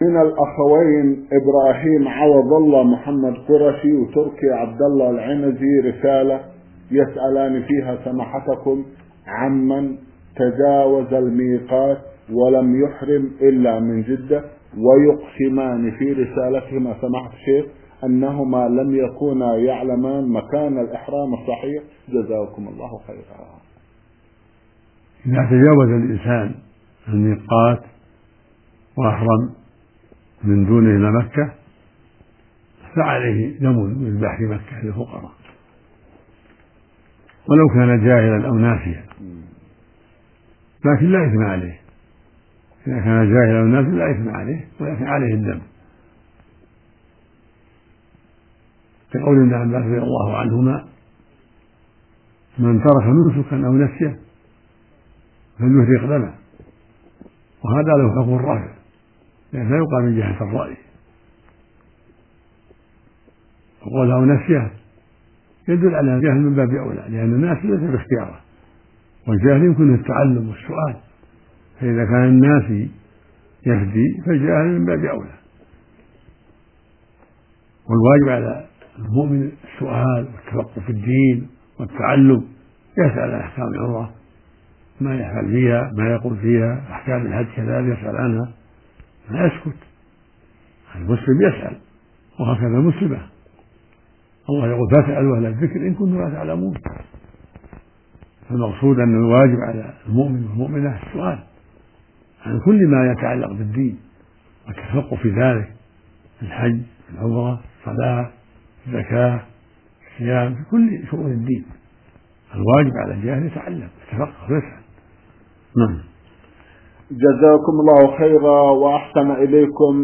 من الأخوين إبراهيم عوض الله محمد قرشي وتركي عبد الله العنزي رسالة يسألان فيها سماحتكم عمن تجاوز الميقات ولم يحرم إلا من جدة، ويقسمان في رسالتهما سماحة الشيخ أنهما لم يكونا يعلمان مكان الإحرام الصحيح، جزاكم الله خيرا. إذا تجاوز الإنسان الميقات وأحرم من دونه إلى مكة فعليه دم يذبح في مكة للفقراء، ولو كان جاهلا أو ناسيا، لكن لا إثم عليه. إذا كان جاهلا أو ناسيا لا إثم عليه، ولكن عليه الدم، كقول ابن عباس رضي الله عنهما: من ترك نسكا أو نسيه فليهرق دمه، وهذا له حكم الرافع، لأنه لا يقال من جهة الرأي. وقوله نسيه يدل على الجهل من باب أولى، لأن الناس ليس باختياره، والجهل يمكن التعلم والسؤال، فإذا كان الناس يهدي فالجاهل من باب أولى. والواجب على المؤمن السؤال والتفقه في الدين والتعلم، يسأل عن أحكام العمرة، ما يفعل فيها، ما يقول فيها، أحكام الحج كذلك يسأل عنها، لا يسكت. المسلم يسأل، وهكذا المسلمة. الله يقول: فاسألوا أهل الذكر إن كنتم لا تعلمون. فالمقصود أن الواجب على المؤمن والمؤمنة السؤال عن كل ما يتعلق بالدين والتفقه في ذلك، الحج، العمرة، الصلاة، الزكاة، الصيام، في كل شؤون الدين. الواجب على الجاهل يتعلم يتفقه ويسأل. نعم. جزاكم الله خيرا وأحسن إليكم.